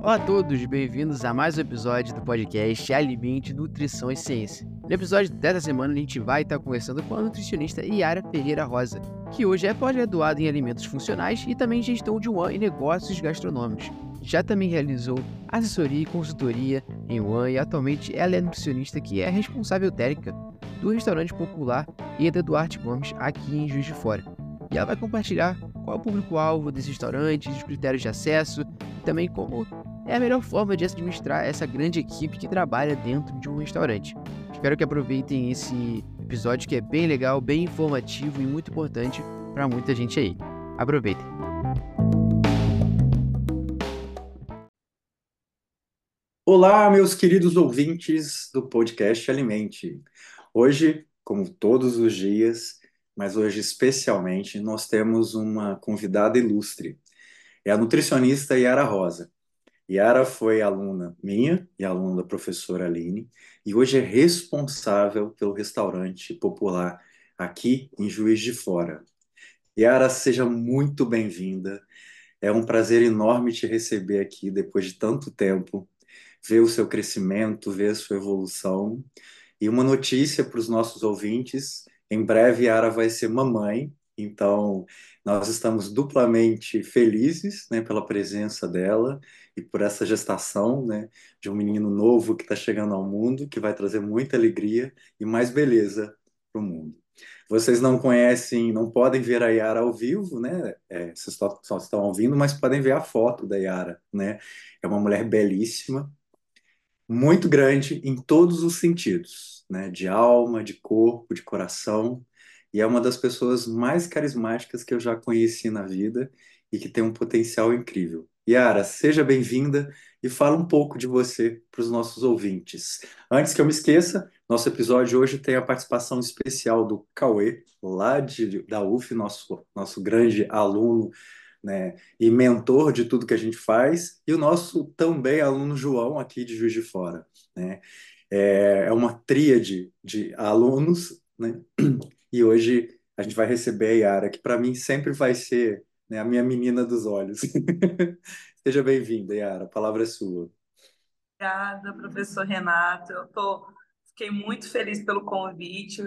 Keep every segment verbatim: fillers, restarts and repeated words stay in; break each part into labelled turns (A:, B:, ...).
A: Olá a todos, bem-vindos a mais um episódio do podcast Alimente, Nutrição e Ciência. No episódio dessa semana a gente vai estar conversando com a nutricionista Yara Ferreira Rosa, que hoje é pós-graduada em alimentos funcionais e também em gestão de One e negócios gastronômicos. Já também realizou assessoria e consultoria em One e atualmente ela é nutricionista que é responsável técnica do restaurante popular Eda Duarte Gomes aqui em Juiz de Fora. E ela vai compartilhar qual é o público-alvo desse restaurante, os critérios de acesso e também como é a melhor forma de administrar essa grande equipe que trabalha dentro de um restaurante. Espero que aproveitem esse episódio que é bem legal, bem informativo e muito importante para muita gente aí. Aproveitem!
B: Olá, meus queridos ouvintes do podcast Alimente. Hoje, como todos os dias, mas hoje especialmente, nós temos uma convidada ilustre. É a nutricionista Yara Rosa. Yara foi aluna minha e aluna da professora Aline, e hoje é responsável pelo restaurante popular aqui em Juiz de Fora. Yara, seja muito bem-vinda. É um prazer enorme te receber aqui depois de tanto tempo, ver o seu crescimento, ver a sua evolução. E uma notícia para os nossos ouvintes: em breve Yara vai ser mamãe, então nós estamos duplamente felizes, né, pela presença dela e por essa gestação, né, de um menino novo que está chegando ao mundo, que vai trazer muita alegria e mais beleza para o mundo. Vocês não conhecem, não podem ver a Yara ao vivo, né? É, vocês só, só estão ouvindo, mas podem ver a foto da Yara, né? É uma mulher belíssima, muito grande em todos os sentidos, né? De alma, de corpo, de coração. E é uma das pessoas mais carismáticas que eu já conheci na vida e que tem um potencial incrível. Yara, seja bem-vinda e fala um pouco de você para os nossos ouvintes. Antes que eu me esqueça, nosso episódio hoje tem a participação especial do Cauê, lá de, da U F, nosso, nosso grande aluno, né, e mentor de tudo que a gente faz, e o nosso também aluno João, aqui de Juiz de Fora, né? É, é uma tríade de alunos, né? E hoje a gente vai receber a Yara, que para mim sempre vai ser, né, a minha menina dos olhos. Seja bem-vinda, Yara, a palavra é sua.
C: Obrigada, professor Renato. Eu tô, fiquei muito feliz pelo convite,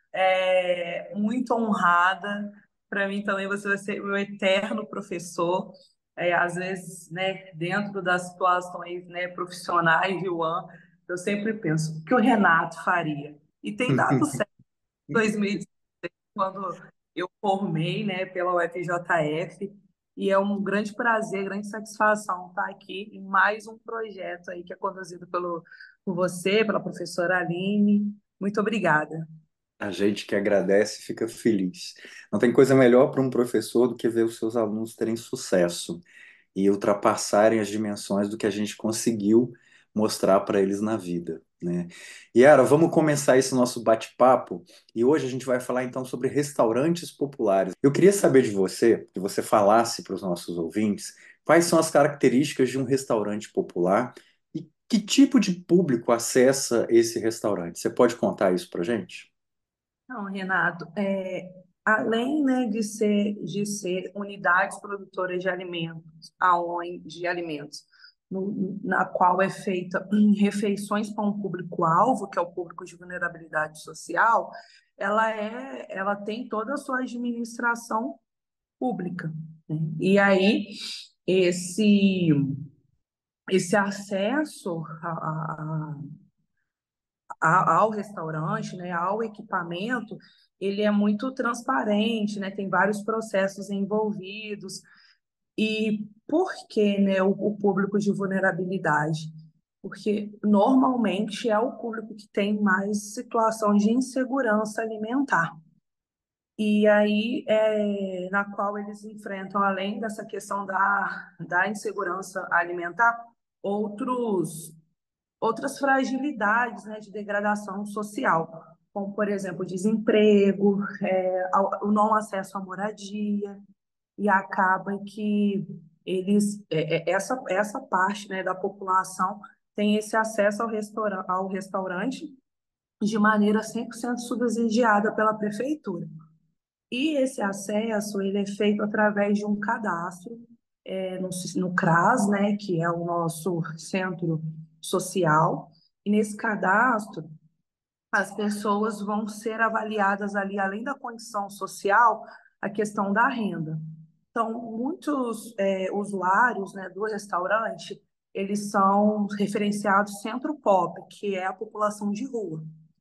C: é, muito honrada. Para mim também você vai ser meu eterno professor. É, às vezes, né, dentro das situações, né, profissionais de One, eu sempre penso o que o Renato faria. E tem dado certo em dois mil e dezesseis, quando eu formei, né, pela U F J F, e é um grande prazer, grande satisfação estar aqui em mais um projeto aí que é conduzido pelo, por você, pela professora Aline. Muito obrigada.
B: A gente que agradece fica feliz. Não tem coisa melhor para um professor do que ver os seus alunos terem sucesso e ultrapassarem as dimensões do que a gente conseguiu mostrar para eles na vida, né? Yara, vamos começar esse nosso bate-papo e hoje a gente vai falar então sobre restaurantes populares. Eu queria saber de você, que você falasse para os nossos ouvintes, quais são as características de um restaurante popular e que tipo de público acessa esse restaurante. Você pode contar isso para gente?
C: Não, Renato, é, além, né, de ser, de ser unidades produtoras de alimentos, aonde, de alimentos, no- na qual é feita em refeições para um público-alvo, que é o público de vulnerabilidade social, ela é, ela tem toda a sua administração pública, né? E aí, esse, esse acesso a, a- a- ao restaurante, né, ao equipamento, ele é muito transparente, né, tem vários processos envolvidos. E por que, né, o, o público de vulnerabilidade? Porque normalmente é o público que tem mais situação de insegurança alimentar. E aí, é, na qual eles enfrentam, além dessa questão da, da insegurança alimentar, outros outras fragilidades, né, de degradação social, como, por exemplo, desemprego, é, o não acesso à moradia, e acaba que eles, é, é, essa, essa parte, né, da população tem esse acesso ao, restaura, ao restaurante de maneira cem por cento subsidiada pela prefeitura. E esse acesso ele é feito através de um cadastro é, no, no CRAS, né, que é o nosso centro social, e nesse cadastro as pessoas vão ser avaliadas ali, além da condição social, a questão da renda. Então, muitos é, usuários, né, do restaurante, eles são referenciados centro pop, que é a população de rua.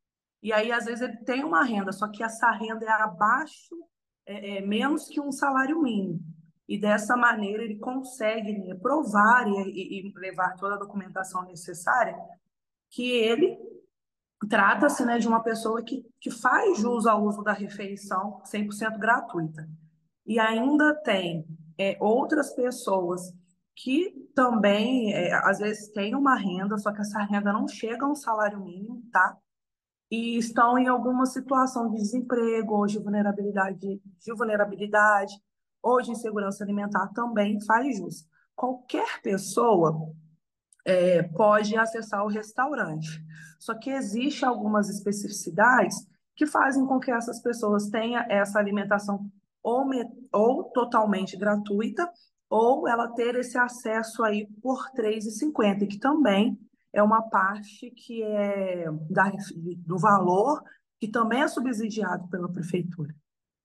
C: E aí, às vezes, ele tem uma renda, só que essa renda é abaixo, é, é menos que um salário mínimo. E dessa maneira ele consegue, né, provar e, e levar toda a documentação necessária que ele trata-se, né, de uma pessoa que, que faz jus ao uso da refeição cem por cento gratuita. E ainda tem é, outras pessoas que também, é, às vezes, têm uma renda, só que essa renda não chega a um salário mínimo, tá? E estão em alguma situação de desemprego, ou de vulnerabilidade, de vulnerabilidade, ou de insegurança alimentar, também faz jus. Qualquer pessoa é, pode acessar o restaurante. Só que existe algumas especificidades que fazem com que essas pessoas tenham essa alimentação ou, me, ou totalmente gratuita, ou ela ter esse acesso aí por três reais e cinquenta centavos, que também é uma parte que é da, do valor que também é subsidiado pela prefeitura.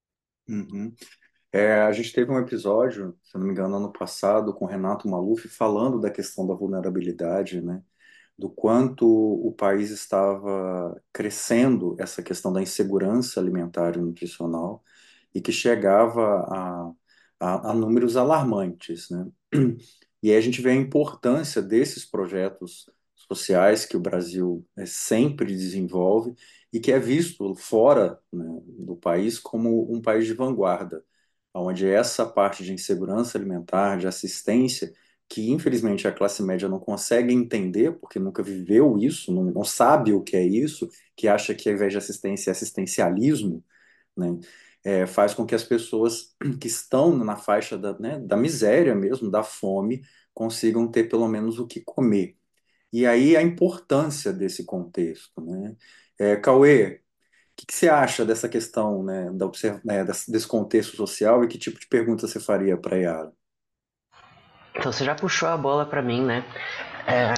B: Uhum. É, a gente teve um episódio, se eu não me engano, ano passado, com o Renato Maluf, falando da questão da vulnerabilidade, né? Do quanto o país estava crescendo essa questão da insegurança alimentar e nutricional e que chegava a, a, a números alarmantes, né? E aí a gente vê a importância desses projetos sociais que o Brasil eh, sempre desenvolve e que é visto fora, né, do país como um país de vanguarda, onde essa parte de insegurança alimentar, de assistência, que infelizmente a classe média não consegue entender, porque nunca viveu isso, não, não sabe o que é isso, que acha que ao invés de assistência é assistencialismo, né? É, faz com que as pessoas que estão na faixa da, né, da miséria mesmo, da fome, consigam ter pelo menos o que comer. E aí a importância desse contexto, né? É, Cauê, o que, que você acha dessa questão, né, da observ... né, desse desse contexto social e que tipo de pergunta você faria para a Yara?
D: Então você já puxou a bola para mim, né? É,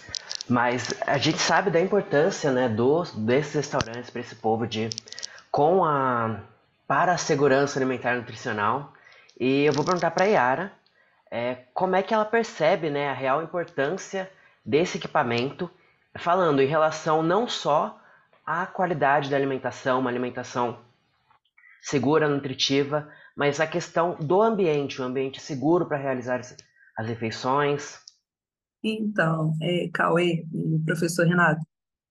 D: mas a gente sabe da importância, né, dos, desses restaurantes para esse povo de com a para a segurança alimentar e nutricional. E eu vou perguntar para a Yara é, como é que ela percebe, né, a real importância desse equipamento, falando em relação não só à qualidade da alimentação, uma alimentação segura, nutritiva, mas a questão do ambiente, um ambiente seguro para realizar as refeições.
C: Então, é, Cauê e professor Renato,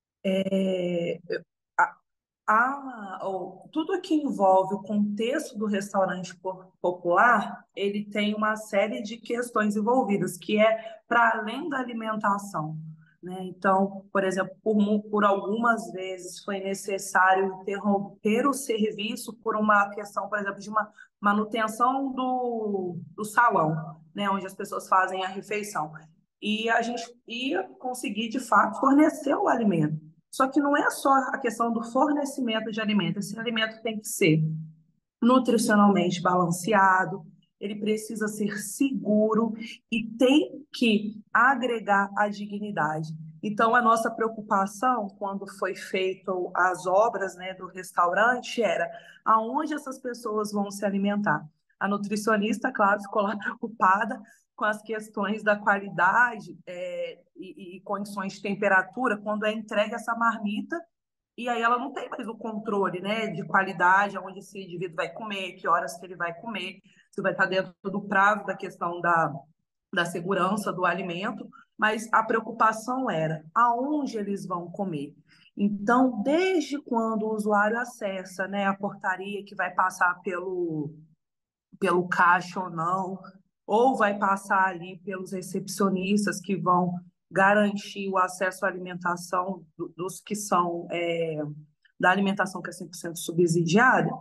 C: é, a, a- o- tudo que envolve o contexto do restaurante po- popular, ele tem uma série de questões envolvidas, que é para além da alimentação, né? Então, por exemplo, por, mu- por algumas vezes foi necessário interromper o serviço por uma questão, por exemplo, de uma manutenção do, do salão, né? Onde as pessoas fazem a refeição. E a gente ia conseguir, de fato, fornecer o alimento. Só que não é só a questão do fornecimento de alimento. Esse alimento tem que ser nutricionalmente balanceado, ele precisa ser seguro e tem que agregar a dignidade. Então, a nossa preocupação, quando foi feito as obras, né, do restaurante, era aonde essas pessoas vão se alimentar. A nutricionista, claro, ficou lá preocupada com as questões da qualidade é, e, e condições de temperatura, quando é entregue essa marmita e aí ela não tem mais o controle, né, de qualidade, aonde esse indivíduo vai comer, que horas que ele vai comer, se vai estar dentro do prazo da questão da, da segurança do alimento, mas a preocupação era aonde eles vão comer. Então, desde quando o usuário acessa, né, a portaria que vai passar pelo, pelo caixa ou não, ou vai passar ali pelos recepcionistas que vão garantir o acesso à alimentação dos que são é, da alimentação que é cem por cento subsidiada,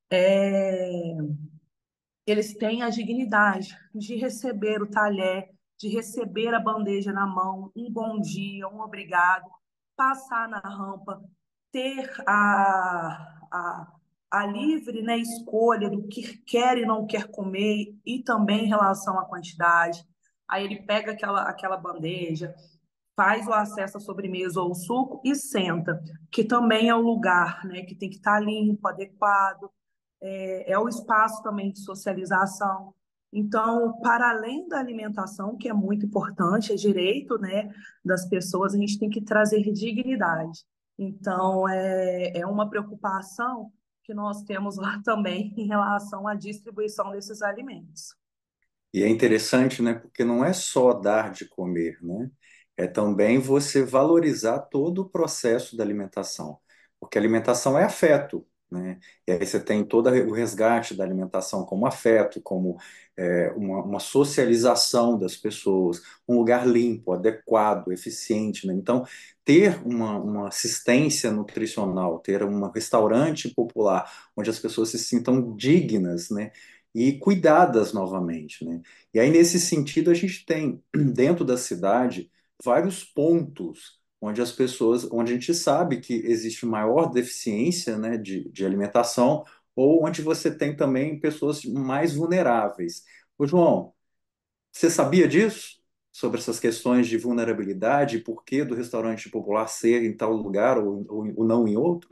C: é, eles têm a dignidade de receber o talher, de receber a bandeja na mão, um bom dia, um obrigado, passar na rampa, ter a, a a livre, né, escolha do que quer e não quer comer e também em relação à quantidade. Aí ele pega aquela, aquela bandeja, faz o acesso à sobremesa ou o suco e senta, que também é o lugar, né, que tem que estar limpo, adequado, é, é o espaço também de socialização. Então, para além da alimentação, que é muito importante, é direito, né, das pessoas, a gente tem que trazer dignidade. Então, é, é uma preocupação que nós temos lá também em relação à distribuição desses alimentos.
B: E é interessante, né? Porque não é só dar de comer, né? É também você valorizar todo o processo da alimentação. Porque a alimentação é afeto, né? E aí você tem todo o resgate da alimentação como afeto, como é, uma, uma socialização das pessoas, um lugar limpo, adequado, eficiente, né? Então, ter uma, uma assistência nutricional, ter um restaurante popular onde as pessoas se sintam dignas, né? E cuidadas novamente, né? E aí, nesse sentido, a gente tem dentro da cidade vários pontos onde as pessoas, onde a gente sabe que existe maior deficiência, né, de, de alimentação, ou onde você tem também pessoas mais vulneráveis. Ô, João, você sabia disso? Sobre essas questões de vulnerabilidade, e por que do restaurante popular ser em tal lugar ou, ou, ou não em outro?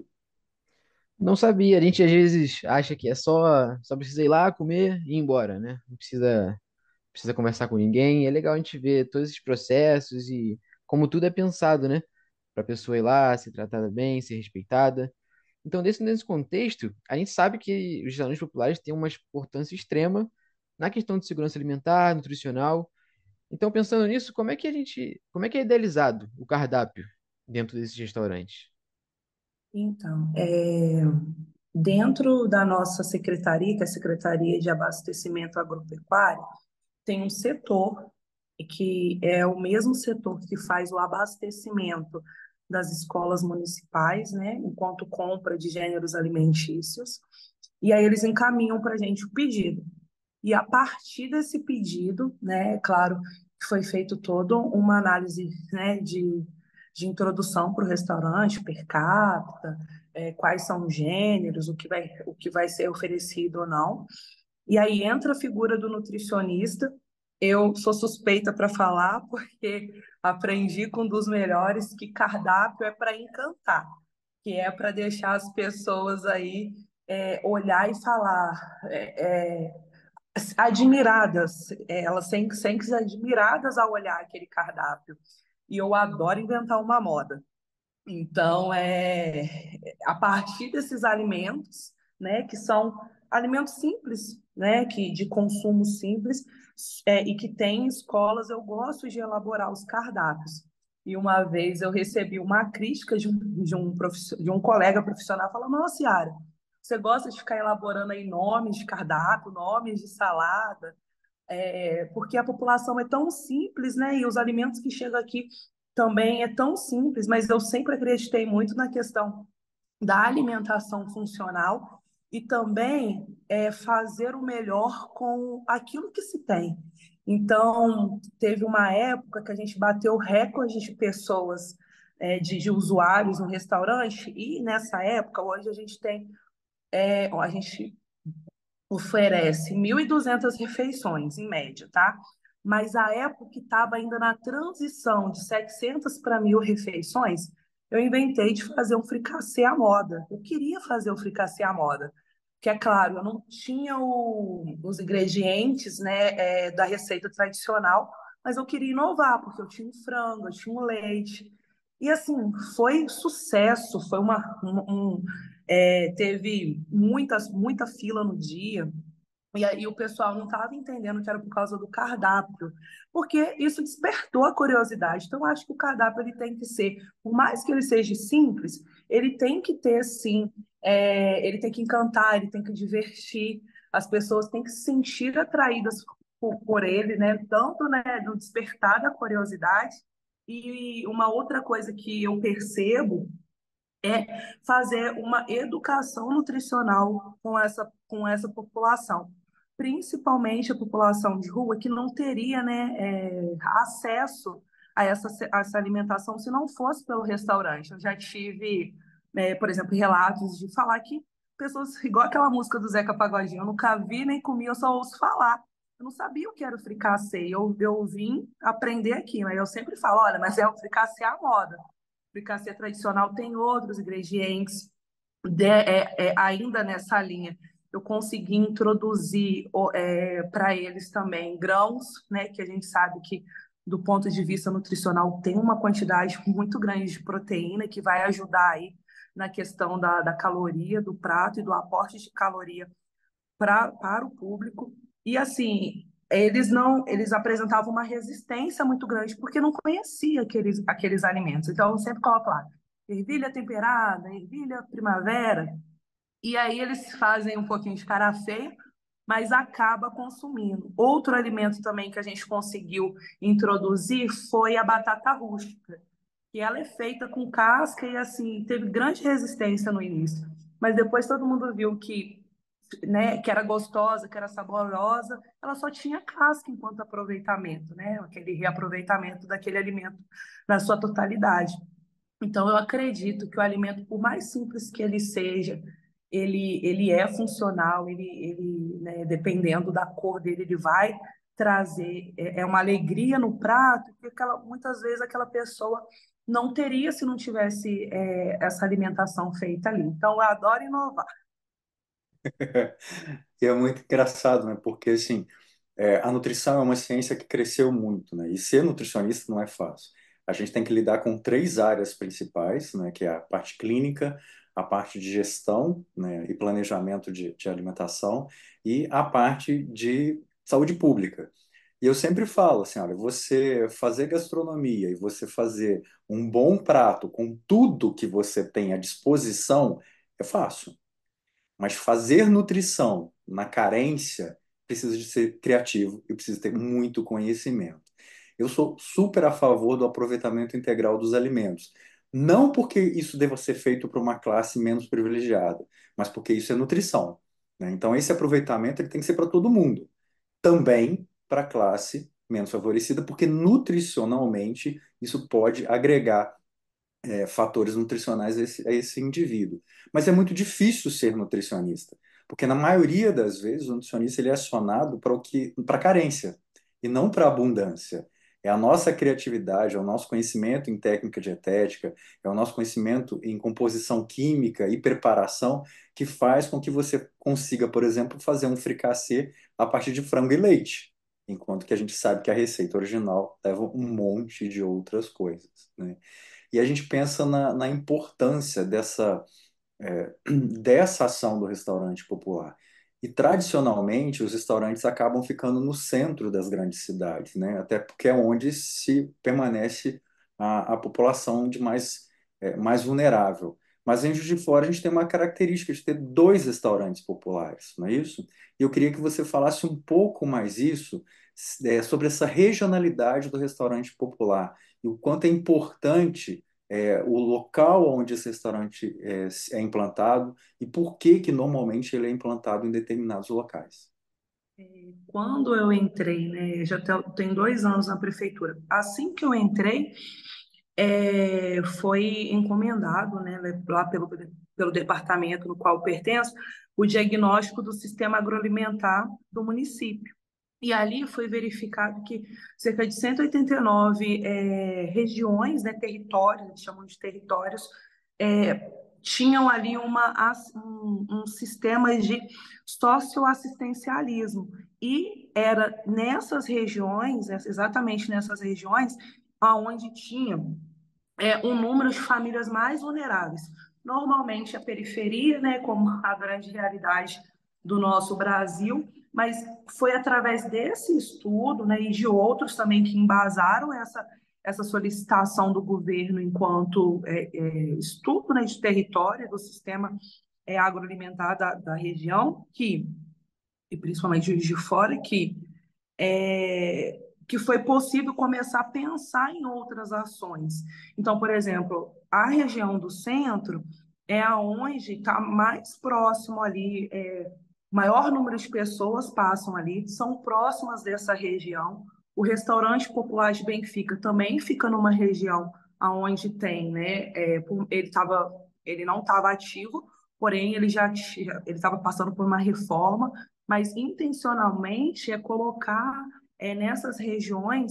A: Não sabia, a gente às vezes acha que é só, só precisa ir lá, comer e ir embora, né? Não precisa, precisa conversar com ninguém. É legal a gente ver todos esses processos e como tudo é pensado, né? Para a pessoa ir lá, ser tratada bem, ser respeitada. Então, desse, nesse contexto, a gente sabe que os restaurantes populares têm uma importância extrema na questão de segurança alimentar, nutricional. Então, pensando nisso, como é que a gente, como é que é idealizado o cardápio dentro desses restaurantes?
C: Então, é, dentro da nossa secretaria, que é a Secretaria de Abastecimento Agropecuário, tem um setor que é o mesmo setor que faz o abastecimento das escolas municipais, né, enquanto compra de gêneros alimentícios, e aí eles encaminham para a gente o pedido. E a partir desse pedido, né, é claro que foi feito toda uma análise, né, de, de introdução para o restaurante, per capita, é, quais são os gêneros, o que vai, o que vai ser oferecido ou não. E aí entra a figura do nutricionista. Eu sou suspeita para falar, porque aprendi com um dos melhores que cardápio é para encantar, que é para deixar as pessoas aí é, olhar e falar, é, é, admiradas, é, elas sentem se admiradas ao olhar aquele cardápio. E eu adoro inventar uma moda. Então, é a partir desses alimentos, né, que são alimentos simples, né, que de consumo simples, é, e que tem escolas, eu gosto de elaborar os cardápios. E uma vez eu recebi uma crítica de um, de um, de um colega profissional falando: Nossa, Yara, você gosta de ficar elaborando aí nomes de cardápio, nomes de salada, é, porque a população é tão simples, né? E os alimentos que chegam aqui também é tão simples, mas eu sempre acreditei muito na questão da alimentação funcional e também é, fazer o melhor com aquilo que se tem. Então, teve uma época que a gente bateu recorde de pessoas, é, de, de usuários no restaurante, e nessa época, hoje a gente tem, é, a gente oferece mil e duzentas refeições, em média, tá? Mas a época que estava ainda na transição de setecentas para mil refeições, eu inventei de fazer um fricassê à moda. Eu queria fazer o fricassê à moda, que é claro, eu não tinha o- os ingredientes, né, é, da receita tradicional, mas eu queria inovar, porque eu tinha um frango, eu tinha um leite. E assim, foi sucesso, foi uma, um, um- é, teve muitas, muita fila no dia, e aí o pessoal não estava entendendo que era por causa do cardápio, porque isso despertou a curiosidade. Então, eu acho que o cardápio ele tem que ser, por mais que ele seja simples, ele tem que ter, sim, é, ele tem que encantar, ele tem que divertir, as pessoas têm que se sentir atraídas por, por ele, né? Tanto, né, no despertar da curiosidade, e uma outra coisa que eu percebo é fazer uma educação nutricional com essa, com essa população, principalmente a população de rua, que não teria, né, é, acesso a essa, a essa alimentação se não fosse pelo restaurante. Eu já tive, é, por exemplo, relatos de falar que pessoas, igual aquela música do Zeca Pagodinho, eu nunca vi nem comi, eu só ouço falar. Eu não sabia o que era o fricassê, eu, eu vim aprender aqui, mas eu sempre falo, olha, mas é o fricassê à moda. O fricassê tradicional tem outros ingredientes, de, é, é, ainda nessa linha. Eu consegui introduzir é, para eles também grãos, né, que a gente sabe que, do ponto de vista nutricional, tem uma quantidade muito grande de proteína que vai ajudar aí na questão da, da caloria do prato e do aporte de caloria pra, para o público. E assim, eles não, eles apresentavam uma resistência muito grande porque não conhecia aqueles, aqueles alimentos. Então, eu sempre coloco lá, ervilha temperada, ervilha primavera, e aí eles fazem um pouquinho de cara feia, mas acaba consumindo. Outro alimento também que a gente conseguiu introduzir foi a batata rústica, que ela é feita com casca e assim teve grande resistência no início, mas depois todo mundo viu que, né, que era gostosa, que era saborosa, ela só tinha casca enquanto aproveitamento, né, aquele reaproveitamento daquele alimento na sua totalidade. Então, eu acredito que o alimento, por mais simples que ele seja, ele, ele é funcional, ele, ele, né, dependendo da cor dele, ele vai trazer é, é uma alegria no prato, que aquela, muitas vezes aquela pessoa não teria se não tivesse é, essa alimentação feita ali. Então, eu adoro inovar.
B: E é muito engraçado, né? Porque, assim, é, a nutrição é uma ciência que cresceu muito, né? E ser nutricionista não é fácil. A gente tem que lidar com três áreas principais, né? Que é a parte clínica, a parte de gestão, né? E planejamento de, de alimentação e a parte de saúde pública. E eu sempre falo assim, olha, você fazer gastronomia e você fazer um bom prato com tudo que você tem à disposição é fácil. Mas fazer nutrição na carência precisa de ser criativo e precisa ter muito conhecimento. Eu sou super a favor do aproveitamento integral dos alimentos. Não porque isso deva ser feito para uma classe menos privilegiada, mas porque isso é nutrição, né? Então, esse aproveitamento ele tem que ser para todo mundo. Também para a classe menos favorecida, porque nutricionalmente isso pode agregar é, fatores nutricionais a esse, a esse indivíduo. Mas é muito difícil ser nutricionista, porque na maioria das vezes o nutricionista ele é acionado para o que, para carência e não para abundância. É a nossa criatividade, é o nosso conhecimento em técnica dietética, é o nosso conhecimento em composição química e preparação que faz com que você consiga, por exemplo, fazer um fricassê a partir de frango e leite, enquanto que a gente sabe que a receita original leva um monte de outras coisas, né? E a gente pensa na, na importância dessa, é, dessa ação do restaurante popular. E, tradicionalmente, os restaurantes acabam ficando no centro das grandes cidades, né? Até porque é onde se permanece a, a população de mais, é, mais vulnerável. Mas em Juiz de Fora a gente tem uma característica de ter dois restaurantes populares, não é isso? E eu queria que você falasse um pouco mais isso, é, sobre essa regionalidade do restaurante popular e o quanto é importante é, o local onde esse restaurante é, é implantado e por que que normalmente ele é implantado em determinados locais.
C: Quando eu entrei, né, já tem dois anos na prefeitura. Assim que eu entrei, é, foi encomendado, né, lá pelo, pelo departamento no qual eu pertenço, o diagnóstico do sistema agroalimentar do município. E ali foi verificado que cerca de cento e oitenta e nove é, regiões, né, territórios, eles chamam de territórios, é, tinham ali uma, um, um sistema de socioassistencialismo. E era nessas regiões, exatamente nessas regiões, aonde tinha é, um número de famílias mais vulneráveis. Normalmente a periferia, né, como a grande realidade do nosso Brasil, mas foi através desse estudo, né, e de outros também que embasaram essa, essa solicitação do governo enquanto é, é, estudo, né, de território do sistema é, agroalimentar da, da região, que, e principalmente Juiz de Fora, que é, que foi possível começar a pensar em outras ações. Então, por exemplo, a região do centro é aonde está mais próximo ali, é, maior número de pessoas passam ali, são próximas dessa região. O restaurante popular de Benfica também fica numa região aonde tem, né? É, ele tava, ele não estava ativo porém ele já tinha- ele estava passando por uma reforma, mas intencionalmente é colocar é, nessas regiões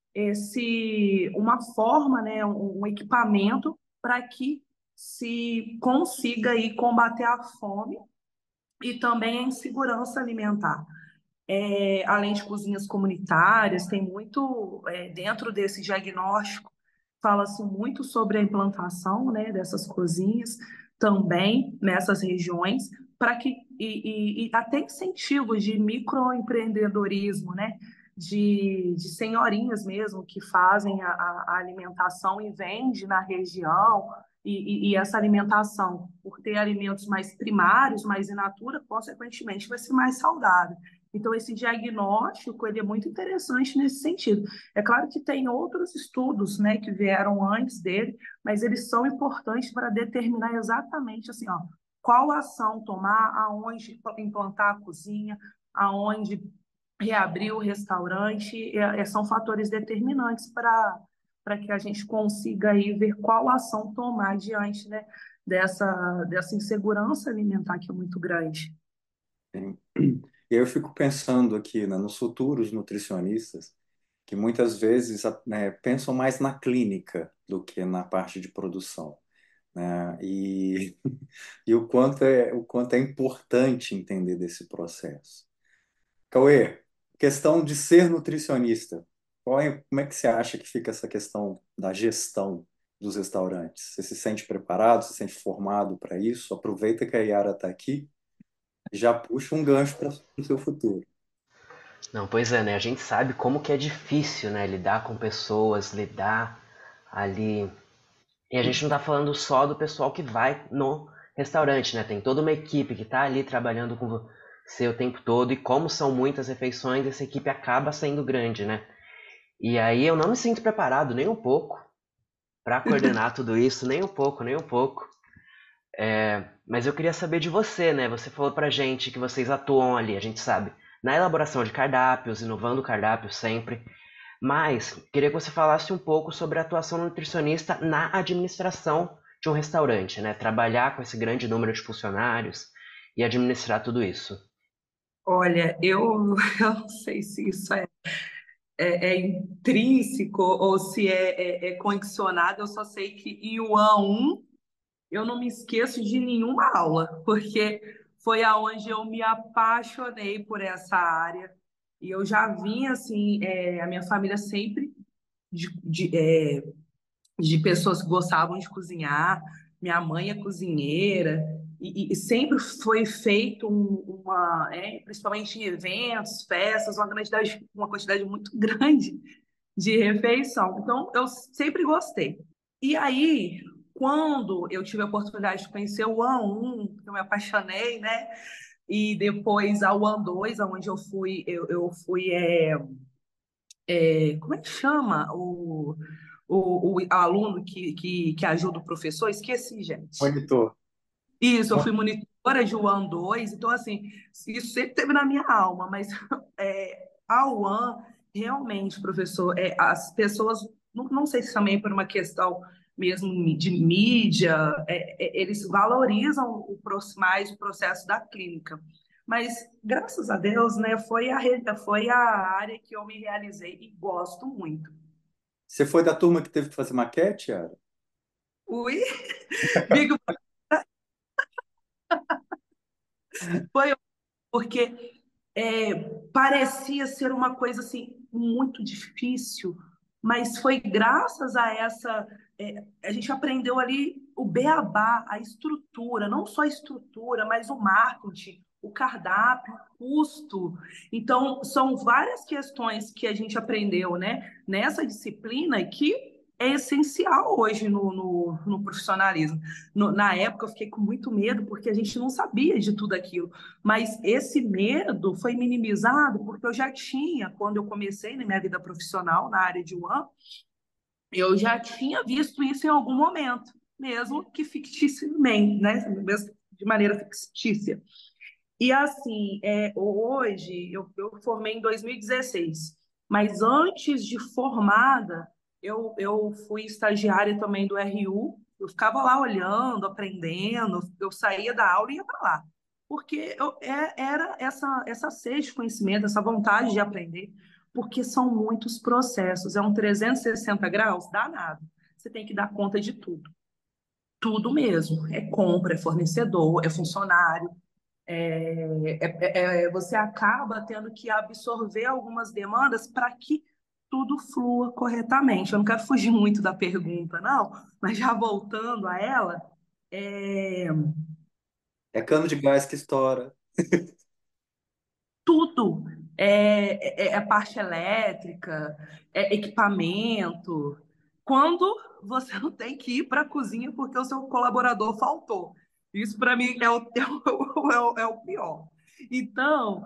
C: esse uma forma, né, um, um equipamento para que se consiga aí combater a fome e também a insegurança alimentar. É, além de cozinhas comunitárias, tem muito, é, dentro desse diagnóstico, fala-se muito sobre a implantação, né, dessas cozinhas também nessas regiões, para que, e, e, e até incentivos de microempreendedorismo, né, de, de senhorinhas mesmo que fazem a, a alimentação e vende na região, e, e, e essa alimentação, por ter alimentos mais primários, mais in natura, consequentemente vai ser mais saudável. Então, esse diagnóstico ele é muito interessante nesse sentido. É claro que tem outros estudos, né, que vieram antes dele, mas eles são importantes para determinar exatamente assim, ó, qual ação tomar, aonde implantar a cozinha, aonde reabrir o restaurante, é, é, são fatores determinantes para para que a gente consiga aí ver qual ação tomar diante, né, dessa, dessa insegurança alimentar que é muito grande.
B: Sim. E aí eu fico pensando aqui, né, nos futuros nutricionistas, que muitas vezes, né, pensam mais na clínica do que na parte de produção, né? E, e o quanto é, o quanto é importante entender desse processo. Cauê, questão de ser nutricionista, qual é, como é que você acha que fica essa questão da gestão dos restaurantes? Você se sente preparado, se sente formado para isso? Aproveita que a Yara está aqui e já puxa um gancho para o seu futuro.
D: Não, pois é, né? A gente sabe como que é difícil, né? Lidar com pessoas, lidar ali. E a gente não tá falando só do pessoal que vai no restaurante, né? Tem toda uma equipe que tá ali trabalhando com você o tempo todo. E como são muitas refeições, essa equipe acaba sendo grande, né? E aí eu não me sinto preparado nem um pouco para coordenar tudo isso, nem um pouco, nem um pouco. É, mas eu queria saber de você, né? Você falou pra gente que vocês atuam ali, a gente sabe, na elaboração de cardápios, inovando o cardápio sempre. Mas queria que você falasse um pouco sobre a atuação do nutricionista na administração de um restaurante, né? Trabalhar com esse grande número de funcionários e administrar tudo isso.
C: Olha, eu, eu não sei se isso é, é, é intrínseco ou se é, é, é condicionado, eu só sei que em Yuan um eu não me esqueço de nenhuma aula, porque foi aonde eu me apaixonei por essa área. E eu já vinha, assim, é, a minha família sempre de, de, é, de pessoas que gostavam de cozinhar. Minha mãe é cozinheira, e, e sempre foi feito um- uma, é, principalmente em eventos, festas, uma quantidade, uma quantidade muito grande de refeição. Então, eu sempre gostei. E aí, quando eu tive a oportunidade de conhecer o A um, eu me apaixonei, né? E depois a U A N dois, onde eu fui, eu, eu fui, é, é, como é que chama o, o, o aluno que, que, que ajuda o professor? Esqueci, gente.
B: Monitor.
C: Isso, eu fui monitora de U A N dois, então, assim, isso sempre teve na minha alma, mas é, a U A N, realmente, professor, é, as pessoas, não, não sei se também por uma questão mesmo de mídia, é, é, eles valorizam o, mais o processo da clínica. Mas, graças a Deus, né, foi a, re- foi a área que eu me realizei e gosto muito.
B: Você foi da turma que teve que fazer maquete, Yara?
C: Ui, Big foi porque é, parecia ser uma coisa assim muito difícil, mas foi graças a essa é, a gente aprendeu ali o beabá, a estrutura, não só a estrutura, mas o marketing, o cardápio, o custo. Então, são várias questões que a gente aprendeu, né, nessa disciplina que é essencial hoje no, no, no profissionalismo. No, na época, eu fiquei com muito medo, porque a gente não sabia de tudo aquilo. Mas esse medo foi minimizado porque eu já tinha, quando eu comecei na minha vida profissional na área de U A N, eu já tinha visto isso em algum momento, mesmo que ficticiamente, né? Mesmo de maneira fictícia. E assim, é, hoje, eu, eu formei em dois mil e dezesseis, mas antes de formada, eu, eu fui estagiária também do R U, Eu ficava lá olhando, aprendendo, eu saía da aula e ia para lá. Porque eu, é, era essa, essa sede de conhecimento, essa vontade de aprender, porque são muitos processos. É um trezentos e sessenta graus danado. Você tem que dar conta de tudo. Tudo mesmo. É compra, é fornecedor, é funcionário. É, é, é, você acaba tendo que absorver algumas demandas para que tudo flua corretamente. Eu não quero fugir muito da pergunta, não, mas já voltando a ela, é,
B: É cano de gás que estoura.
C: tudo é, é, é parte elétrica, é equipamento. Quando você não tem que ir para a cozinha porque o seu colaborador faltou. Isso, para mim, é o, é, o, é, o, é o pior. Então,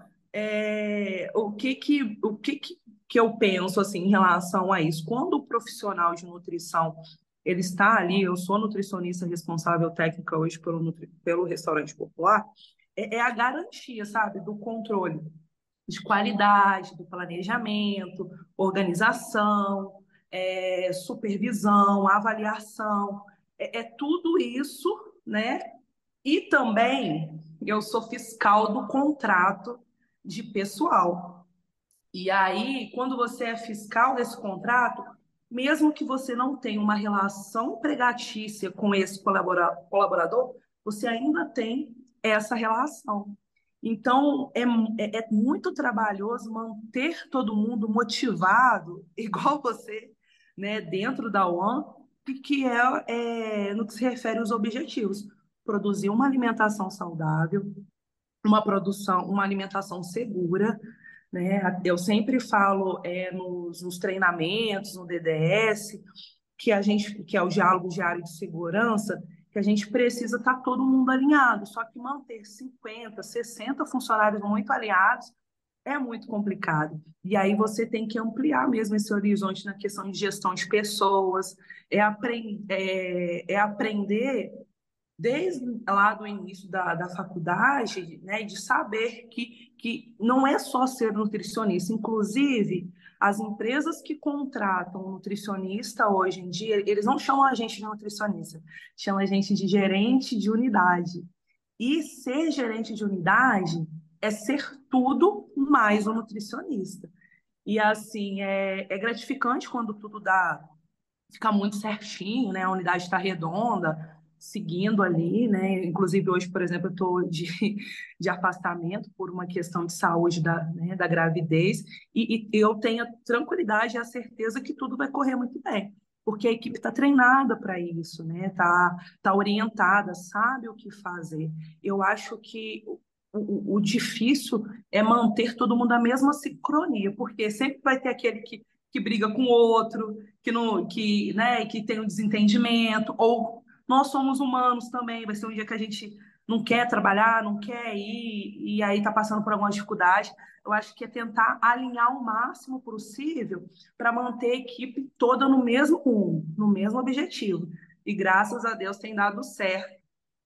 C: é, o que, que, o que, que, que eu penso assim, em relação a isso? Quando o profissional de nutrição ele está ali, eu sou nutricionista responsável técnica hoje pelo, pelo restaurante popular, é, é a garantia, sabe, do controle de qualidade, do planejamento, organização, é, supervisão, avaliação, é, é tudo isso, né? E também eu sou fiscal do contrato de pessoal. E aí, quando você é fiscal desse contrato, mesmo que você não tenha uma relação empregatícia com esse colabora- colaborador, você ainda tem essa relação. Então, é, é, é muito trabalhoso manter todo mundo motivado, igual você, né, dentro da U A N, que é, é no que se refere aos objetivos. Produzir uma alimentação saudável, uma produção, uma alimentação segura, né? Eu sempre falo é, nos, nos treinamentos, no D D S, que a gente, que é o diálogo diário de segurança, que a gente precisa estar todo mundo alinhado. Só que manter cinquenta, sessenta funcionários muito alinhados é muito complicado. E aí você tem que ampliar mesmo esse horizonte na questão de gestão de pessoas, é, apre é, é aprender desde lá do início da, da faculdade, né, de saber que, que não é só ser nutricionista. Inclusive, as empresas que contratam um nutricionista hoje em dia, eles não chamam a gente de nutricionista, chamam a gente de gerente de unidade. E ser gerente de unidade é ser tudo mais um nutricionista. E assim, é, é gratificante quando tudo dá fica muito certinho, né? A unidade está redonda, seguindo ali, né? Inclusive, hoje, por exemplo, eu estou de, de afastamento por uma questão de saúde da, né, da gravidez, e, e eu tenho a tranquilidade e a certeza que tudo vai correr muito bem, porque a equipe está treinada para isso, né? Está tá orientada, sabe o que fazer. Eu acho que o, o, o difícil é manter todo mundo na mesma sincronia, porque sempre vai ter aquele que, que briga com o outro, que, não, que, né, que tem um desentendimento, ou nós somos humanos também, vai ser um dia que a gente não quer trabalhar, não quer ir, e aí está passando por alguma dificuldade. Eu acho que é tentar alinhar o máximo possível para manter a equipe toda no mesmo rumo, no mesmo objetivo. E graças a Deus tem dado certo,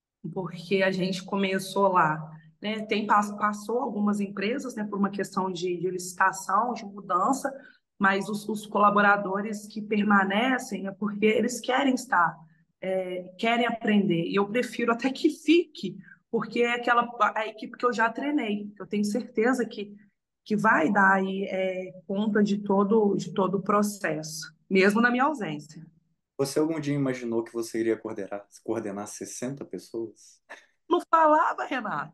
C: porque a gente começou lá. Né, tem, passou algumas empresas, né, por uma questão de, de licitação, de mudança, mas os, os, colaboradores que permanecem é porque eles querem estar, é, querem aprender. E eu prefiro até que fique, porque é aquela a equipe que eu já treinei. Eu tenho certeza que, que vai dar aí, é, conta de todo, de todo o processo, mesmo na minha ausência.
B: Você algum dia imaginou que você iria coordenar, coordenar sessenta pessoas?
C: Não falava, Renato.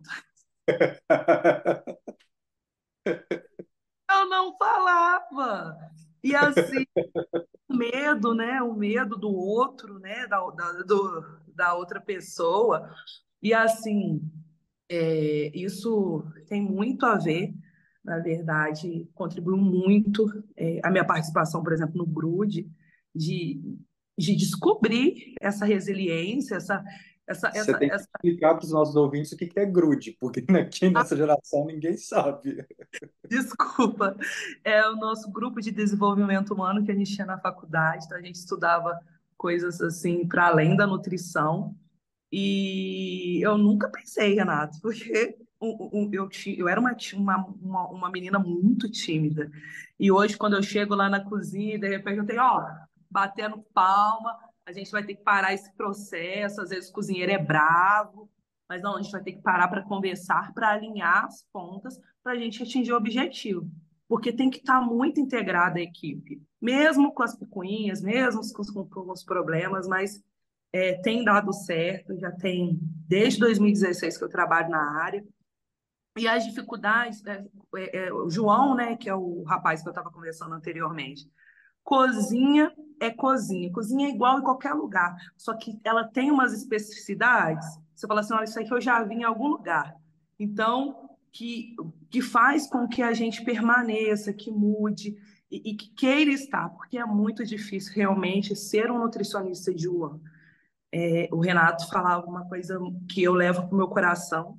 C: Eu não falava. E assim, o medo, né? O medo do outro, né? Da, da, do, da outra pessoa. E assim, é, isso tem muito a ver, na verdade, contribuiu muito é, a minha participação, por exemplo, no GRUD, de, de descobrir essa resiliência, essa, essa,
B: Você
C: essa,
B: tem que
C: essa
B: explicar para os nossos ouvintes o que que é grude, porque aqui nessa geração ninguém sabe.
C: desculpa, é o nosso grupo de desenvolvimento humano que a gente tinha na faculdade, então a gente estudava coisas assim para além da nutrição. E eu nunca pensei, Renato, porque um- um- eu, ti- eu era uma, ti- uma, uma, uma menina muito tímida. E hoje, quando eu chego lá na cozinha, de repente eu tenho, ó, batendo palma, a gente vai ter que parar esse processo, às vezes o cozinheiro é bravo, mas não, a gente vai ter que parar para conversar, para alinhar as pontas, para a gente atingir o objetivo. Porque tem que estar muito integrada a equipe, mesmo com as picuinhas, mesmo com os, com os problemas, mas é, tem dado certo, já tem desde dois mil e dezesseis que eu trabalho na área. E as dificuldades, é, é, é, o João, né, que é o rapaz que eu estava conversando anteriormente, cozinha é cozinha, cozinha é igual em qualquer lugar, só que ela tem umas especificidades. Você fala assim, olha, isso aí que eu já vi em algum lugar. Então, que, que faz com que a gente permaneça, que mude e, e que queira estar, porque é muito difícil realmente ser um nutricionista de U A N. É, o Renato falava uma coisa que eu levo para o meu coração,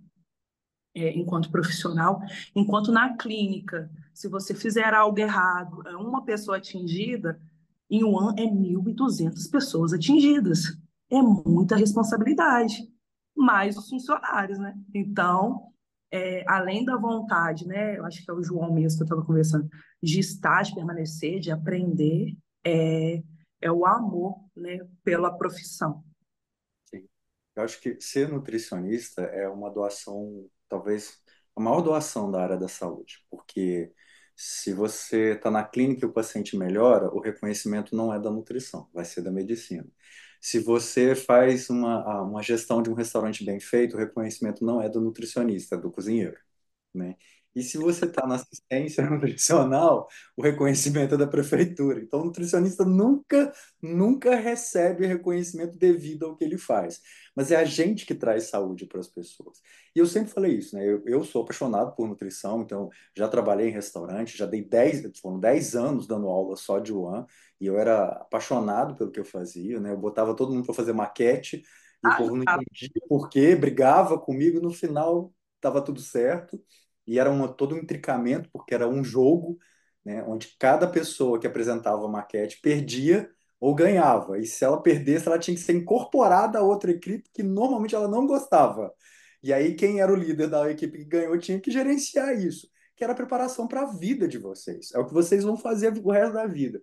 C: é, enquanto profissional, enquanto na clínica, se você fizer algo errado, é uma pessoa atingida, em um ano é mil e duzentas pessoas atingidas. É muita responsabilidade, mais os funcionários, né? Então, é, além da vontade, né? Eu acho que é o João mesmo que eu estava conversando, de estar, de permanecer, de aprender, é, é o amor, né, pela profissão.
B: Sim. Eu acho que ser nutricionista é uma doação, talvez a maior doação da área da saúde, porque se você está na clínica e o paciente melhora, o reconhecimento não é da nutrição, vai ser da medicina. Se você faz uma, ah, uma gestão de um restaurante bem feito, o reconhecimento não é do nutricionista, é do cozinheiro, né? E se você está na assistência nutricional, o reconhecimento é da prefeitura. Então, o nutricionista nunca, nunca recebe reconhecimento devido ao que ele faz. Mas é a gente que traz saúde para as pessoas. E eu sempre falei isso, né? Eu, eu sou apaixonado por nutrição, então já trabalhei em restaurante, já dei dez, foram dez anos dando aula só de U A N, e eu era apaixonado pelo que eu fazia, né? Eu botava todo mundo para fazer maquete, e o
C: Ah,
B: povo não entendia por quê, brigava comigo, no final estava tudo certo. E era uma, todo um intricamento, porque era um jogo, né, onde cada pessoa que apresentava a maquete perdia ou ganhava. E se ela perdesse, ela tinha que ser incorporada a outra equipe que normalmente ela não gostava. E aí, quem era o líder da equipe que ganhou tinha que gerenciar isso, que era a preparação para a vida de vocês. É o que vocês vão fazer o resto da vida.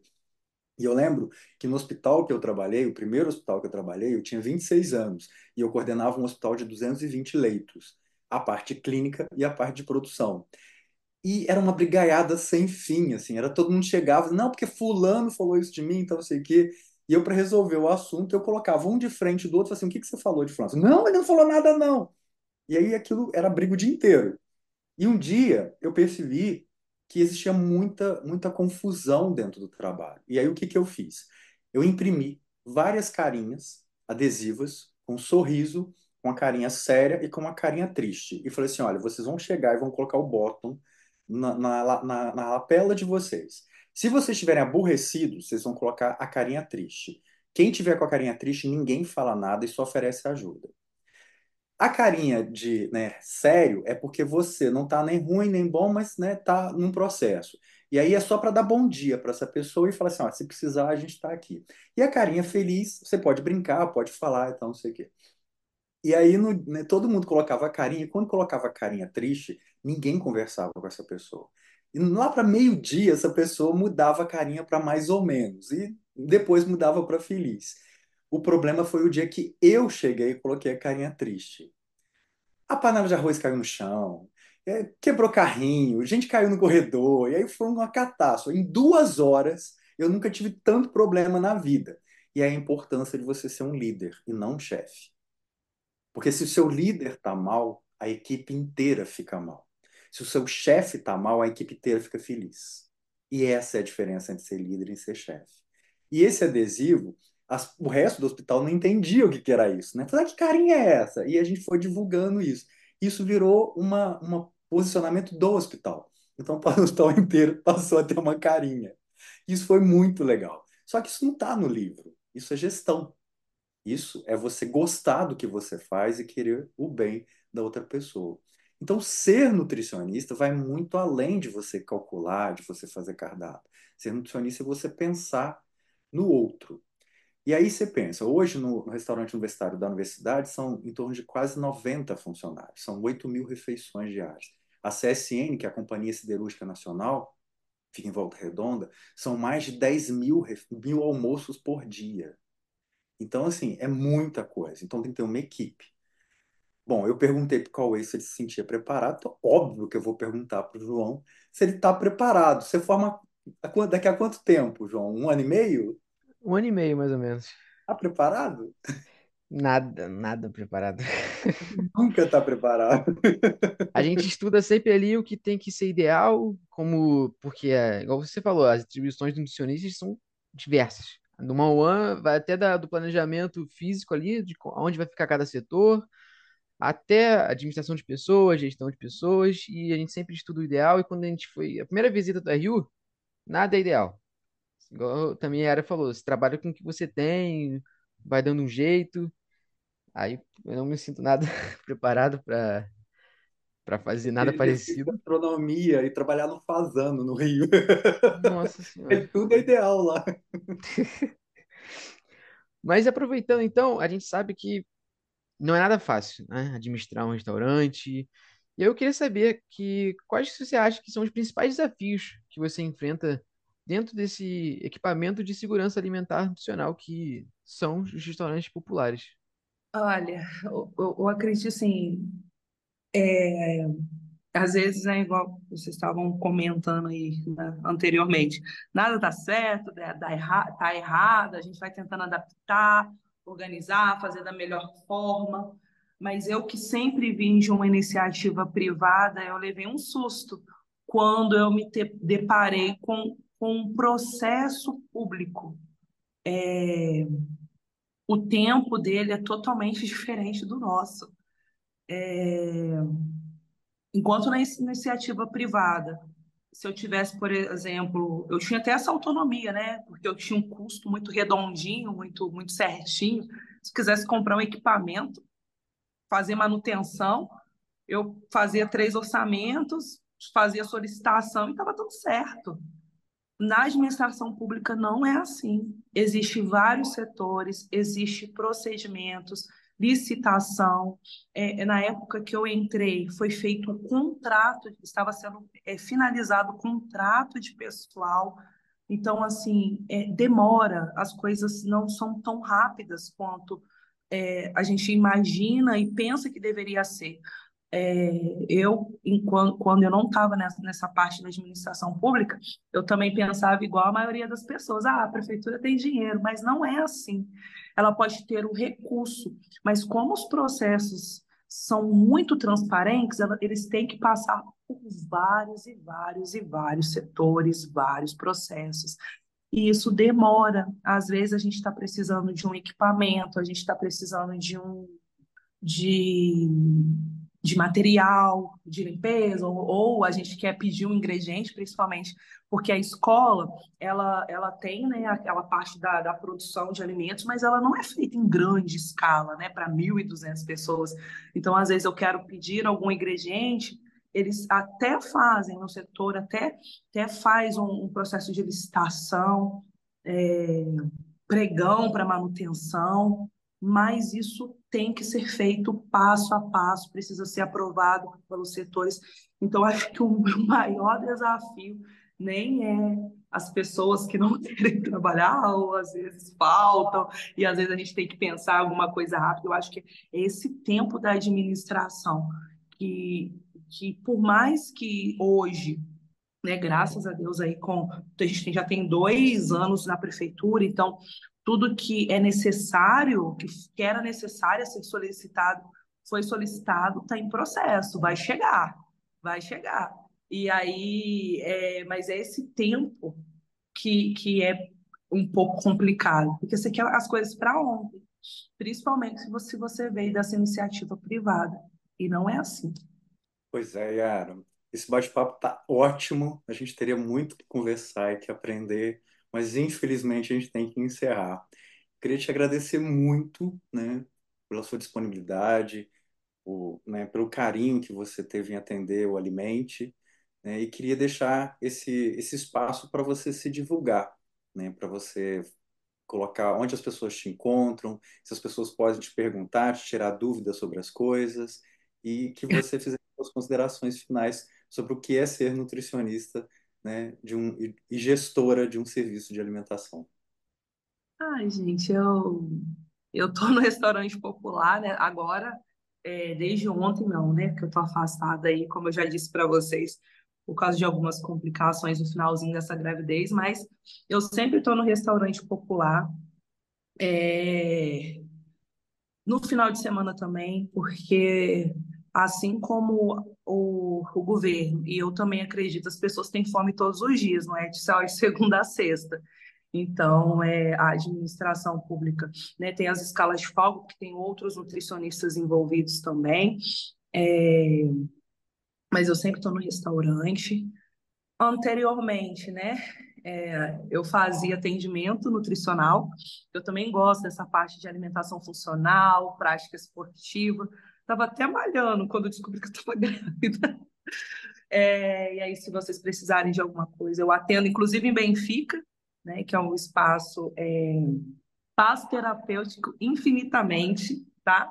B: E eu lembro que no hospital que eu trabalhei, o primeiro hospital que eu trabalhei, eu tinha vinte e seis anos e eu coordenava um hospital de duzentos e vinte leitos, a parte clínica e a parte de produção. E era uma brigaiada sem fim, assim, era todo mundo chegava, não, porque fulano falou isso de mim, então não sei o quê. E eu, para resolver o assunto, eu colocava um de frente do outro, assim, o que que você falou de fulano? Não, ele não falou nada, não. E aí aquilo era briga o dia inteiro. E um dia eu percebi que existia muita, muita confusão dentro do trabalho. E aí o que que eu fiz? Eu imprimi várias carinhas adesivas com um sorriso, com a carinha séria e com uma carinha triste. E falei assim: olha, vocês vão chegar e vão colocar o bottom na, na, na, na lapela de vocês. Se vocês estiverem aborrecidos, vocês vão colocar a carinha triste. Quem tiver com a carinha triste, ninguém fala nada e só oferece ajuda. A carinha de, né, sério é porque você não tá nem ruim nem bom, mas, né, tá num processo. E aí é só para dar bom dia para essa pessoa e falar assim, ó, se precisar a gente está aqui. E a carinha feliz, você pode brincar, pode falar, então não sei o quê. E aí no, né, todo mundo colocava a carinha, e quando colocava a carinha triste, ninguém conversava com essa pessoa. E lá para meio-dia essa pessoa mudava a carinha para mais ou menos e depois mudava para feliz. O problema foi o dia que eu cheguei e coloquei a carinha triste. A panela de arroz caiu no chão, é, quebrou carrinho, gente caiu no corredor, e aí foi uma catástrofe. Em duas horas, eu nunca tive tanto problema na vida. E é a importância de você ser um líder e não um chefe. Porque se o seu líder está mal, a equipe inteira fica mal. Se o seu chefe está mal, a equipe inteira fica feliz. E essa é a diferença entre ser líder e ser chefe. E esse adesivo, as- o resto do hospital não entendia o que, que era isso, né? Falei, "Ah, que carinha é essa?" E a gente foi divulgando isso. Isso virou uma, uma posicionamento do hospital. Então, o hospital inteiro passou a ter uma carinha. Isso foi muito legal. Só que isso não está no livro. Isso é gestão. Isso é você gostar do que você faz e querer o bem da outra pessoa. Então, ser nutricionista vai muito além de você calcular, de você fazer cardápio. Ser nutricionista é você pensar no outro. E aí você pensa, hoje no, no restaurante universitário da universidade são em torno de quase noventa funcionários, são oito mil refeições diárias. A C S N, que é a Companhia Siderúrgica Nacional, fica em Volta Redonda, são mais de dez mil, ref- mil almoços por dia. Então, assim, é muita coisa. Então, tem que ter uma equipe. Bom, eu perguntei para o Cauê se ele se sentia preparado. Então, óbvio que eu vou perguntar para o João se ele está preparado. Você forma a quan- daqui a quanto tempo, João? Um ano e meio?
A: Um ano e meio, mais ou menos.
B: Está preparado?
A: Nada, nada preparado.
B: Nunca está preparado.
A: A gente estuda sempre ali o que tem que ser ideal, como, porque, é, igual você falou, as atribuições do nutricionista são diversas. Do uma ao one vai até da- do planejamento físico ali, de co- onde vai ficar cada setor, até administração de pessoas, gestão de pessoas, e a gente sempre estuda o ideal. E quando a gente foi, a primeira visita do R U, nada é ideal. Igual também a Yara falou, você trabalha com o que você tem, vai dando um jeito. Aí eu não me sinto nada preparado para para fazer nada
B: Ele fez
A: parecido.
B: gastronomia e trabalhar no Fazano, no Rio.
A: Nossa
B: É
A: Senhora.
B: tudo é ideal lá.
A: Mas aproveitando então, a gente sabe que não é nada fácil, né? Administrar um restaurante. E eu queria saber que quais que você acha que são os principais desafios que você enfrenta dentro desse equipamento de segurança alimentar nutricional que são os restaurantes populares.
C: Olha, eu, eu- eu acredito assim, é, às vezes é igual vocês estavam comentando aí, né, anteriormente, nada tá certo, dá, dá erra, tá errado, a gente vai tentando adaptar, organizar, fazer da melhor forma, mas eu que sempre vim de uma iniciativa privada, eu levei um susto quando eu me te- deparei com, com um processo público. O tempo dele é totalmente diferente do nosso. Enquanto na in- iniciativa privada, se eu tivesse, por exemplo, eu tinha até essa autonomia, né? Porque eu tinha um custo muito redondinho, muito, muito certinho. Se eu quisesse comprar um equipamento, fazer manutenção, eu fazia três orçamentos, fazia solicitação e estava tudo certo. Na administração pública não é assim. Existem vários setores, existem procedimentos, licitação. É, é, na época que eu entrei, foi feito um contrato, estava sendo é, finalizado o contrato de pessoal. Então, assim, é, demora, as coisas não são tão rápidas quanto é, a gente imagina e pensa que deveria ser. É, eu, enquanto, quando eu não estava nessa, nessa parte da administração pública, eu também pensava igual a maioria das pessoas. Ah, a prefeitura tem dinheiro, mas não é assim. Ela pode ter o recurso, mas como os processos são muito transparentes, ela- eles têm que passar por vários e vários e vários setores, vários processos. E isso demora. Às vezes a gente está precisando de um equipamento, a gente está precisando de um de, de material de limpeza, ou, ou a gente quer pedir um ingrediente, principalmente porque a escola ela, ela tem, né, aquela parte da, da produção de alimentos, mas ela não é feita em grande escala, né, para mil e duzentas pessoas. Então, às vezes, eu quero pedir algum ingrediente, eles até fazem no setor, até, até faz um, um processo de licitação, é, pregão para manutenção, mas isso tem que ser feito passo a passo, precisa ser aprovado pelos setores. Então, acho que o meu maior desafio nem é as pessoas que não querem trabalhar, ou às vezes faltam, e às vezes a gente tem que pensar alguma coisa rápida. Eu acho que é esse tempo da administração, que, que por mais que hoje, né? Graças a Deus aí com a gente já tem dois anos na prefeitura, então tudo que é necessário, que, que era necessário ser solicitado, foi solicitado, está em processo, vai chegar, vai chegar. E aí, é, mas é esse tempo que, que é um pouco complicado, porque você quer as coisas para ontem, principalmente se você, se você veio dessa iniciativa privada, e não é assim.
B: Pois é, Yara. Esse bate-papo tá ótimo. A gente teria muito que conversar e que aprender, mas infelizmente a gente tem que encerrar. Queria te agradecer muito, né, pela sua disponibilidade, o, né, pelo carinho que você teve em atender o Alimente, né, e queria deixar esse, esse espaço para você se divulgar, né, para você colocar onde as pessoas te encontram, se as pessoas podem te perguntar, te tirar dúvidas sobre as coisas, e que você fizesse as considerações finais sobre o que é ser nutricionista, né, de um, e e gestora de um serviço de alimentação.
C: Ai, gente, eu Eu tô no restaurante popular, né? Agora, é, desde ontem não, né? Porque eu tô afastada aí, como eu já disse para vocês, por causa de algumas complicações no finalzinho dessa gravidez, mas eu sempre tô no restaurante popular. É, no final de semana também, porque assim como o, o governo, e eu também acredito, as pessoas têm fome todos os dias, não é de só de segunda a sexta. Então, é, a administração pública, né, tem as escalas de folga, que tem outros nutricionistas envolvidos também, é, mas eu sempre estou no restaurante. Anteriormente, né, é, eu fazia atendimento nutricional. Eu também gosto dessa parte de alimentação funcional, prática esportiva. Estava até malhando quando eu descobri que eu estava grávida. É, e aí, se vocês precisarem de alguma coisa, eu atendo, inclusive em Benfica, né, que é um espaço é, espaço terapêutico infinitamente, tá?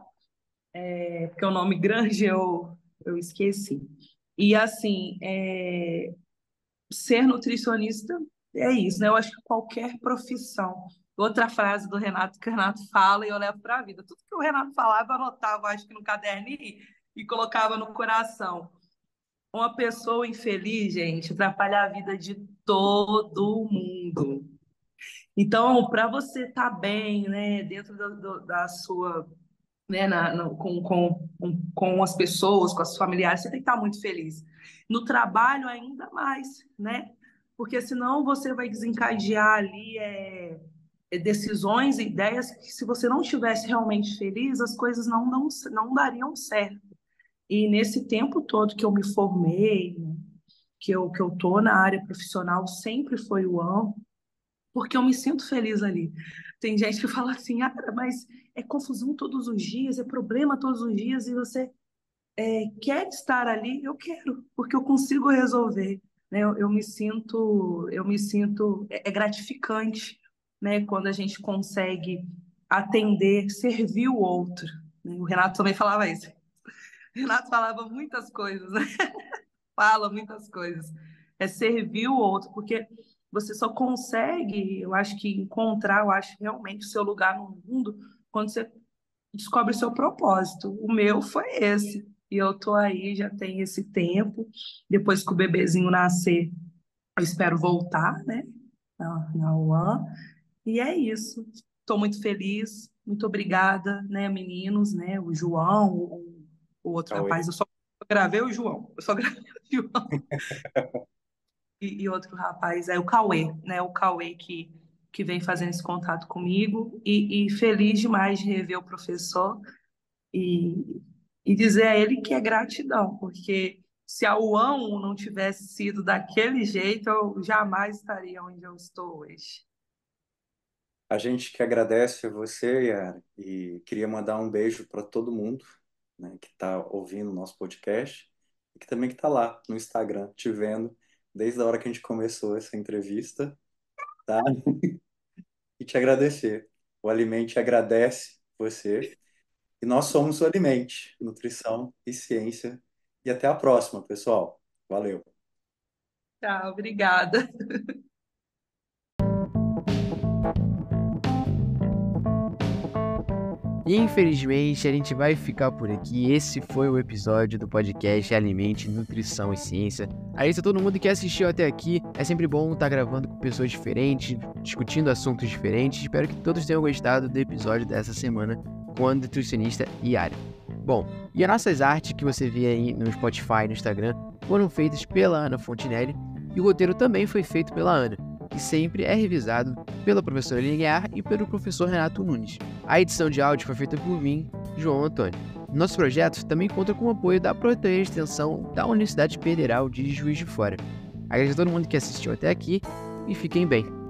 C: É, porque o nome grande eu, eu esqueci. E assim, é, ser nutricionista é isso, né? Eu acho que qualquer profissão. Outra frase do Renato que o Renato fala e eu levo para a vida. Tudo que o Renato falava, eu anotava, acho que no caderninho e colocava no coração. Uma pessoa infeliz, gente, atrapalha a vida de todo mundo. Então, para você estar bem, né, dentro do, do, da sua, né, na, no, com, com, com as pessoas, com os familiares, você tem que estar muito feliz. No trabalho, ainda mais, né? Porque senão você vai desencadear ali é, é, decisões, ideias que, se você não estivesse realmente feliz, as coisas não, não, não dariam certo. E nesse tempo todo que eu me formei, né, que eu que eu tô na área profissional, sempre foi o amo, porque eu me sinto feliz ali. Tem gente que fala assim, ah, mas é confusão todos os dias, é problema todos os dias, e você é, quer estar ali? Eu quero, porque eu consigo resolver, né? Eu, eu me sinto, eu me sinto, é, é gratificante, né? Quando a gente consegue atender, servir o outro, né? O Renato também falava isso. O Renato falava muitas coisas, né? Fala muitas coisas. É servir o outro, porque você só consegue, eu acho que encontrar, eu acho realmente o seu lugar no mundo quando você descobre o seu propósito. O meu foi esse. E eu tô aí, já tem esse tempo. Depois que o bebezinho nascer, eu espero voltar, né? Na, na U A M. E é isso. Estou muito feliz. Muito obrigada, né, meninos, né? O João, o, o outro
B: Cauê.
C: rapaz. Eu só gravei o João. Eu só gravei o João. E, e outro rapaz é o Cauê, né? O Cauê que, que vem fazendo esse contato comigo. E, e feliz demais de rever o professor e, e dizer a ele que é gratidão, porque se a U A M não tivesse sido daquele jeito, eu jamais estaria onde eu estou hoje.
B: A gente que agradece a você, Yara, e queria mandar um beijo para todo mundo, né, que está ouvindo o nosso podcast e que também que está lá no Instagram, te vendo desde a hora que a gente começou essa entrevista, tá? E te agradecer. O Alimente agradece você e nós somos o Alimente, Nutrição e Ciência. E até a próxima, pessoal. Valeu.
C: Tchau, obrigada.
A: E infelizmente a gente vai ficar por aqui. Esse foi o episódio do podcast Alimente, Nutrição e Ciência. Aí, se todo mundo que assistiu até aqui, é sempre bom estar gravando com pessoas diferentes, discutindo assuntos diferentes. Espero que todos tenham gostado do episódio dessa semana com a nutricionista Yara. Bom, e as nossas artes que você vê aí no Spotify e no Instagram foram feitas pela Ana Fontinelli e o roteiro também foi feito pela Ana, que sempre é revisado pela professora Linear e pelo professor Renato Nunes. A edição de áudio foi feita por mim, João Antônio. Nosso projeto também conta com o apoio da Projetoria de Extensão da Universidade Federal de Juiz de Fora. Agradeço a todo mundo que assistiu até aqui e fiquem bem.